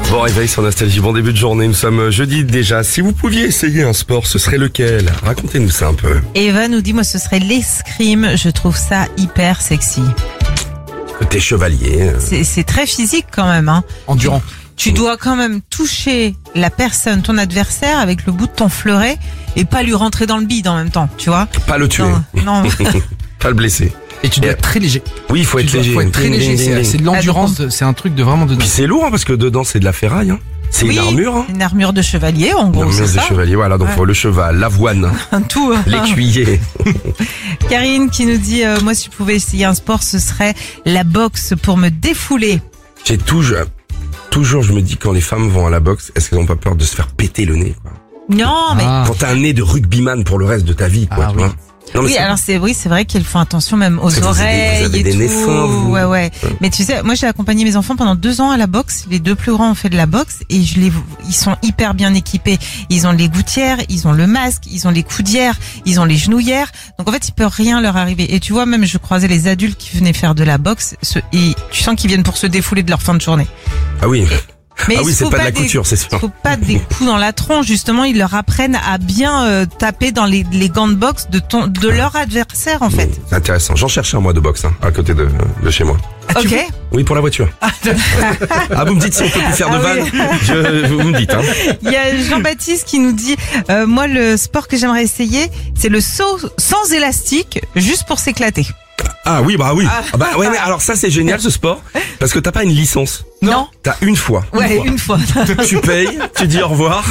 Bon réveil sur Nostalgie, bon début de journée, nous sommes jeudi déjà. Si vous pouviez essayer un sport, ce serait lequel? Racontez-nous ça un peu. Eva nous dit, moi ce serait l'escrime, je trouve ça hyper sexy. Côté chevalier. C'est très physique quand même. Hein. Endurant. Tu dois quand même toucher la personne, ton adversaire, avec le bout de ton fleuret et pas lui rentrer dans le bide en même temps, tu vois. Pas le tuer. Non. Pas le blesser. Et tu dois être très léger. Oui, il faut être léger. Faut être très léger. C'est de l'endurance, c'est un truc de vraiment de dingue. Puis c'est lourd hein, parce que dedans c'est de la ferraille. Hein. C'est Oui, une armure. Hein. Une armure de chevalier, en gros. Une armure c'est de ça. chevalier, voilà. Donc le cheval, l'avoine, Tout. l'écuyer. Karine qui nous dit, moi si je pouvais essayer un sport, ce serait la boxe pour me défouler. J'ai toujours, je me dis quand les femmes vont à la boxe, est-ce qu'elles n'ont pas peur de se faire péter le nez quoi. Non, mais... Quand t'as un nez de rugbyman pour le reste de ta vie, quoi, tu vois. Non, mais Oui, alors c'est vrai qu'ils font attention même aux vous oreilles avez et des tout. nez fins, vous. Ouais. Mais tu sais, moi j'ai accompagné mes enfants pendant 2 ans à la boxe. Les 2 plus grands ont fait de la boxe et ils sont hyper bien équipés. Ils ont les gouttières, ils ont le masque, ils ont les coudières, ils ont les genouillères. Donc en fait, il peut rien leur arriver. Et tu vois, même je croisais les adultes qui venaient faire de la boxe et tu sens qu'ils viennent pour se défouler de leur fin de journée. Ah oui. Mais Ah oui, c'est pas de la couture, c'est sûr. Il faut pas des coups dans la tronche, justement, ils leur apprennent à bien taper dans les gants de boxe de leur adversaire en fait. C'est intéressant. J'en cherche un moi de boxe, hein, à côté de chez moi. Ok. Oui, pour la voiture. Vous me dites si on peut plus faire de vannes. Vous me dites, hein. Il y a Jean-Baptiste qui nous dit, moi le sport que j'aimerais essayer, c'est le saut sans élastique, juste pour s'éclater. Ah oui, bah oui. Ah bah ouais, mais alors ça c'est génial ce sport, parce que t'as pas une licence. Non. T'as une fois. Ouais, une fois. Tu payes, tu dis au revoir.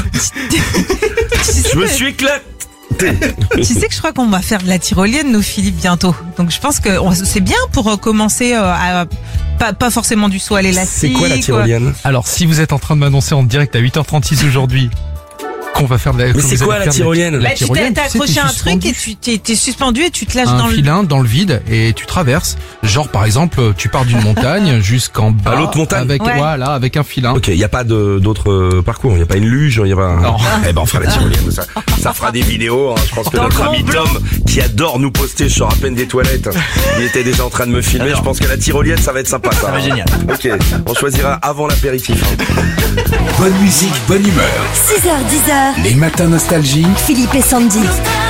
Je me suis éclaté. Tu sais que je crois qu'on va faire de la tyrolienne, nous, Philippe, bientôt. Donc je pense que c'est bien pour commencer à pas forcément du saut à l'élastique. C'est quoi la tyrolienne? Alors, si vous êtes en train de m'annoncer en direct à 8h36 aujourd'hui qu'on va faire de la... Mais c'est quoi la tyrolienne? Bah, tu t'es tu sais, accroché t'es à un truc et suspendu. tu t'es suspendu et tu te lâches Un dans le... filin dans le vide et tu traverses. Genre par exemple, tu pars d'une montagne jusqu'en bas. À l'autre montagne. Avec, Ouais. voilà, avec un filin. Ok, y a pas d'autres parcours, y a pas une luge, y a pas. Non. Eh ben on fera la tyrolienne, ça fera des vidéos. Hein. Je pense que Dans notre le ami Mont Blanc. Tom, qui adore nous poster sur à peine des toilettes, il était déjà en train de me filmer. Alors. Je pense que la tyrolienne, ça va être sympa. Ça va génial. Ok, on choisira avant l'apéritif. Hein. Bonne musique, bonne humeur. 6h, 10h, Les matins nostalgie. Philippe et Sandy.